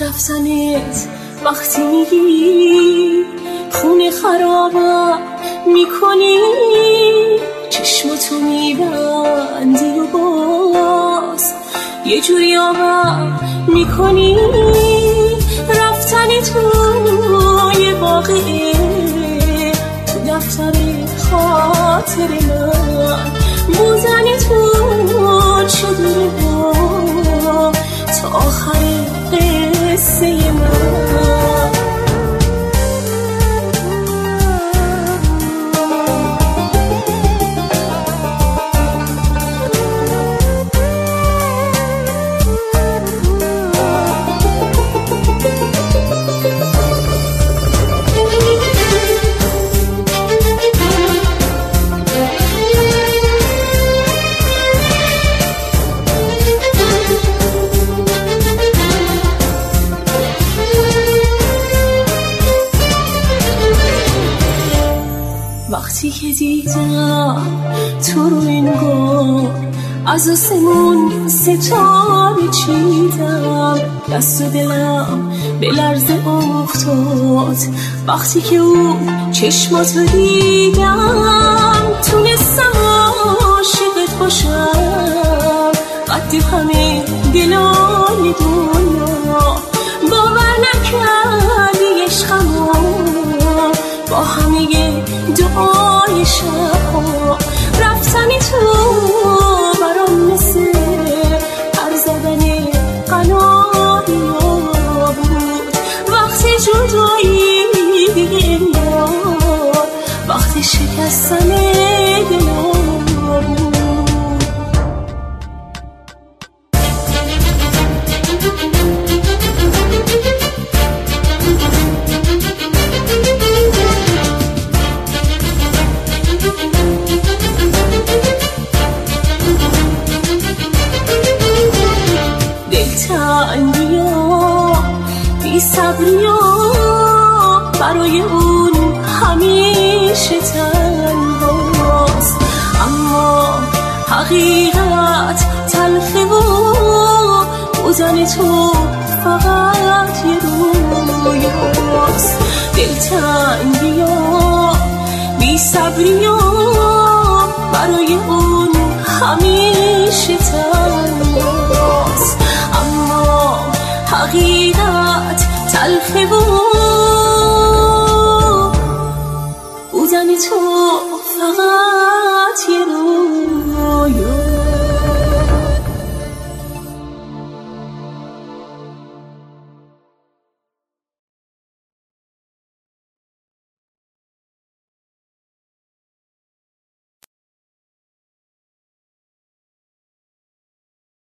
از رفتنت وقتی میگی خونه خرابم میکنی، چشماتو میبندی و باز یه جوری آبم میکنی. رفتنی توی واقعه تو دفتر خاطر من، بودنی تو چه با تا آخر قصه من. وقتی که دیدم تو رو انگار از آسمون ستاره چیدم، دست و دلم به لرزه افتاد وقتی که اون چشماتو دیدم. تونستم عاشقت باشم قد همه دلای دنیا، باور نکردی عشقمو با همه دعای شبها. رفتنی تو برام مثل پر زدن قناریا بود، وقتی جدایی دیگه میاد، وقتی شکستن دلم بود. صبریا برای اون همیشه تنهاست، اما حقیقت تلخه و بودن تو فقط یه رویاست. دلتنگیا بی صبریا برای اون همیشه تنهاست، اما حقیقت تلخه و بودن تو فقط یه روز.